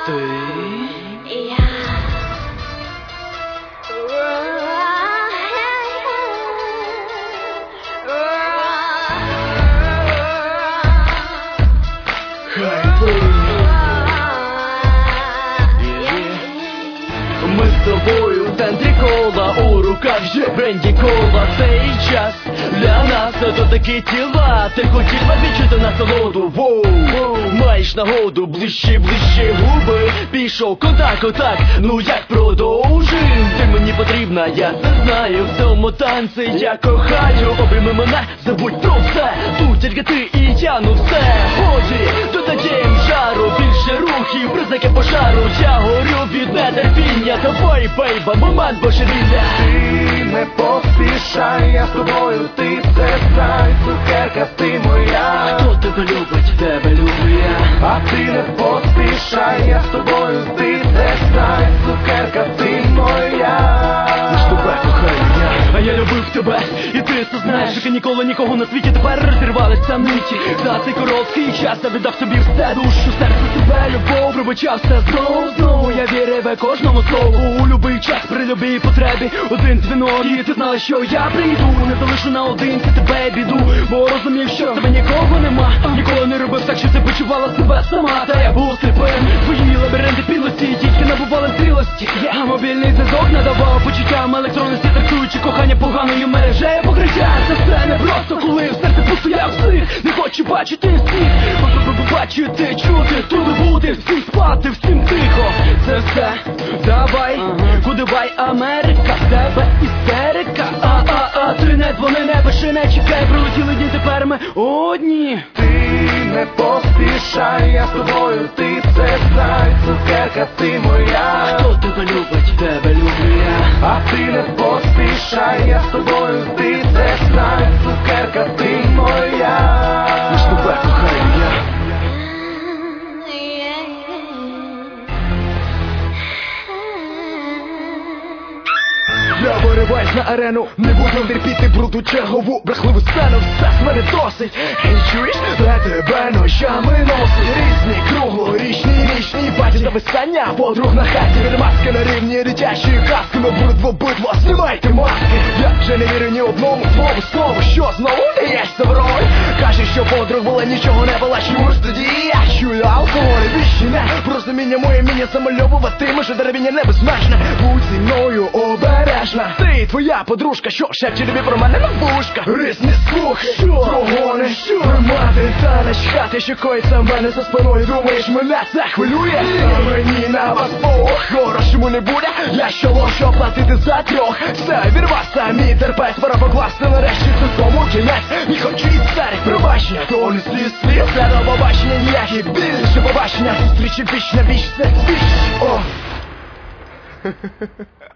Ти? Я. Ми з тобою в центрі кола, у руках же бренді кола. Цей час для нас то такі тіла. Ти хотіла відчути насолоду, воу, маєш нагоду, ближче, ближче губи. Пішов контакт, ну як продовжим? Ти мені потрібна, я це знаю. В цьому танці я кохаю. Обійми мене, забудь про все. Тут тільки ти і я, ну все. Ході, додадім жару, більше рухів, признаки пожару. Я горю від нетерпіння, давай, бейба, момент божевілля. Ти не поспішай, я з тобою, ти це знай. Цукерка, ти моя. Хто тебе любить, тебе люблю я. А ти не поспішай, я з тобою, ти це знай. Цукерка, ти моя. Лиш тебе кохаю я, а я любив тебе, і ти це знаєш. Як і ніколи нікого на світі тепер розірвалися ниті. За цей короткий час я віддав тобі все, душу, серце, тебе, любов, пробачався знову. Я вірив кожному слову, у любий час, при любій потребі. Один дзвінок, і ти знала, що я прийду. Не залишу наодинці тебе біду, бо розумів, що тебе нікого нема. Ніколи не робив так, що ти почувала себе сама. Та я був сліпим, твої лабіринти підлості тільки набували зрілості. А мобільний зв'язок надавав почуттям електронності, трактуючи кохання поганою мережею покриття. Це все не просто, коли в серці пусто я всіх. Не хочу бачити всіх, бачити, чути, туди бути, всім спати, всім тихо. Це все, давай, гудбай, Америка, в тебе істерика. Ти не дзвони, не пиши, не чекай, прилетіли дні, тепер ми одні. Ти не поспішай, я з тобою, ти це знай. Цукерка, ти моя. Хто тебе любить, тебе люблю я. А ти не поспішай, я з тобою, ти це знай. Цукерка, ти моя. Лиш тебе кохаю я. Я вириваюсь на арену, не буду терпіти бруду чергову брехливу сцену, все з мене досить. І чуєш, для тебе ночами носить різні круглорічні, річні баті зависання, подруг на хаті, від маски на рівні дитячої казки. Ми будуть в обидва, знімайте маски. Я вже не вірю ні одному слову, що знову не є роль. Каже, що подруг була, нічого не була, чуєш тоді я чую алкоголь, віщі не порозуміння, моє міння замальовувати, може деревіння не безмежне. Будь зі мною обережна. Ти, твоя подружка, що шепче тобі про мене на вушка. Різні слухи, прогони, примати та начхати, що коїться в мене за спиною. Думаєш, мене це хвилює? А мені на вас двох хорошому не буде. Я що ложу оплатити за трьох. Все, вірвався мій терпець, пора покласти нарешті це тому кінець. Не хочу істерик, пробачення, то не слід. Це до побачення, ніяких більше побачення. Зустрічі віч на віч, це свіч. О!